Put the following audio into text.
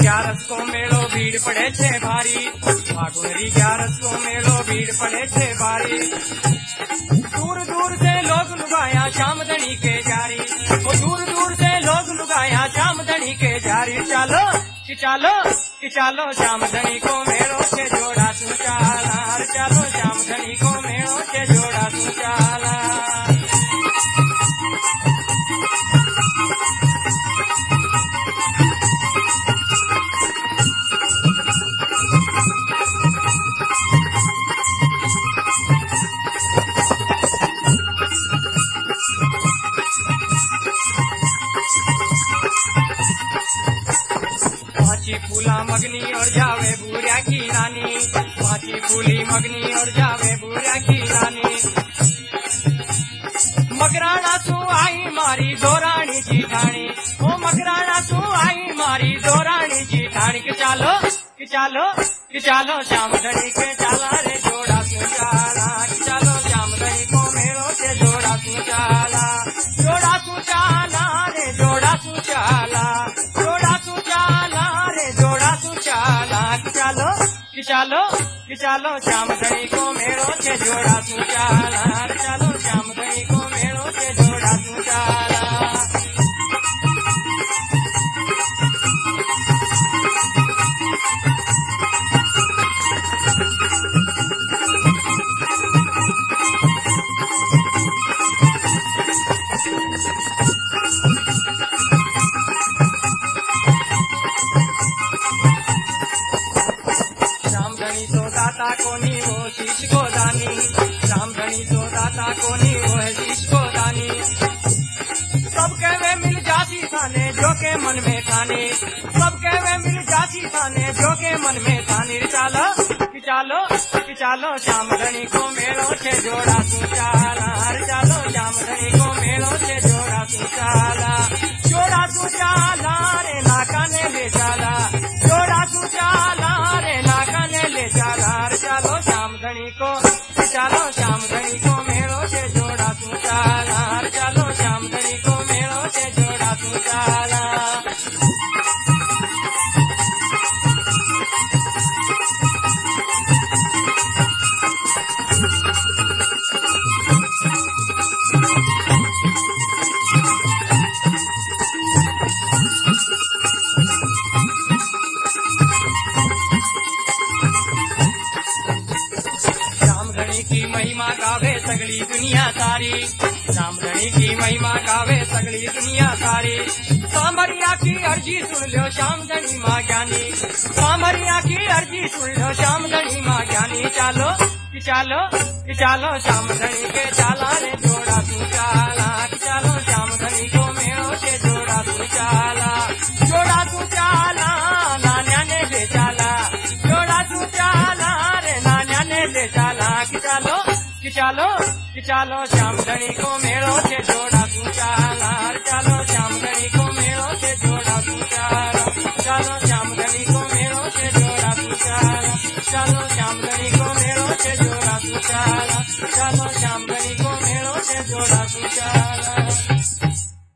ग्यारस को मेलो भीड़ पड़े छे भारी, फागुनरी ग्यारस को मेलो भीड़ पड़े छे भारी। दूर दूर से लोग लुगाया श्याम धनी के जारी, वो दूर दूर से लोग लुगाया श्याम धनी के जारी। चालो कि चालो कि चालो श्याम धनी को मेलो के जोड़ा तू चाला, चालो श्याम धनी को मेलो के जोड़ा तू चाला। फूला मगनी और जावे बुरा की रानी, पाची फूली मगनी और जावे बुरा की रानी। मकराना तू आई मारी दोरानी जीठानी, ओ मकराना तू आई मारी दोरानी जीठानी। कि चालो कि चालो कि चालो श्याम धनी के चाला रे जोड़ा तू चाला, कि चालो श्याम धनी को मेरो के जोड़ा तू चाला, जोड़ा तू चाला रे जोड़ा तू चाला, जोड़ा तू चाला रे जोड़ा तू चाला। कि चालो कि चालो श्याम धनी को मेरो के जोड़ा तू चाला, चालो श्याम धनी को मेरो के जोड़ा तू चाला। दाता कोनी वो शीश को दानी, श्याम धनी तो दाता कोनी वो है शीश को दानी। सबके वे मिल जाती थाने जो के मन में थाने, सबके वे मिल जाती थाने जो के मन में थाने। चालो कि चालो कि चालो श्याम धनी को मेलो से जोड़ा तू चाला, चालो श्याम धनी को मेलो से जोड़ा तू चाला, जोड़ा तू चाला रे नाकाने ले चाला, जोड़ा तू चाला रे नाकाने ले चाला। चालो श्याम धनी को, चालो श्याम धनी को मेलो से जोड़ा तू चाला, चालो श्याम धनी को मेलो से जोड़ा तू चाला। की महिमा गावे सगली दुनिया सारी, श्याम धनी की महिमा गावे सगली दुनिया सारी। सामरिया की अर्जी सुन लो श्याम धनी माँ ज्ञानी, सामरिया की अर्जी सुन लो श्याम धनी माँ ज्ञानी। चालो कि चालो कि चालो श्याम धनी के चाला रे जोड़ा तू चाला, कि चालो श्याम धनी को मेरो के जोड़ा तू चाला, जोड़ा तू चाला नान्या ने ले चाला, जोड़ा तू चाला रे नान्या ने ले चाला। कि चालो कि चालो श्याम धनी को मेरो से जोड़ा तू चाला, चालो श्याम धनी को मेरो से जोड़ा तू चाला, चालो श्याम धनी को मेरो से जोड़ा तू चाला, चालो श्याम धनी को मेरो से जोड़ा तू चाला, चालो श्याम